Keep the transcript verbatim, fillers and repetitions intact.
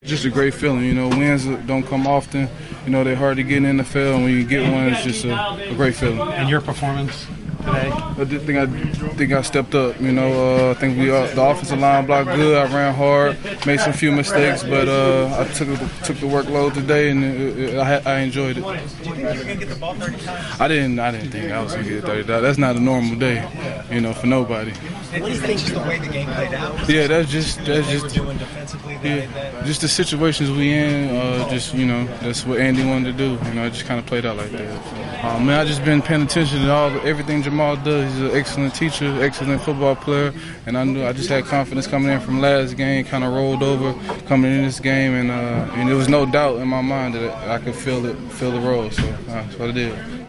Just a great feeling, you know. Wins don't come often. You know, they're hard to get in the N F L, and when you get one, it's just a, a great feeling. And your performance today? I did think I think I stepped up. You know, uh, I think we uh, the offensive line blocked good. I ran hard, made some few mistakes, but uh, I took took the workload today, and it, it, I, I enjoyed it. Did you think you were gonna get the ball thirty times? I didn't. I didn't think I was gonna get thirty times. That's not a normal day, you know, for nobody. What do you think just the way the game played out? Yeah, that's just that's they just. were doing defensively. Yeah, that, just the situations we in, uh, just, you know, that's what Andy wanted to do. You know, it just kind of played out like that. So, um, man, I just been paying attention to all everything Jamal does. He's an excellent teacher, excellent football player, and I knew I just had confidence coming in from last game, kind of rolled over coming in this game, and uh, and there was no doubt in my mind that I could feel it, feel the role. So uh, that's what I did.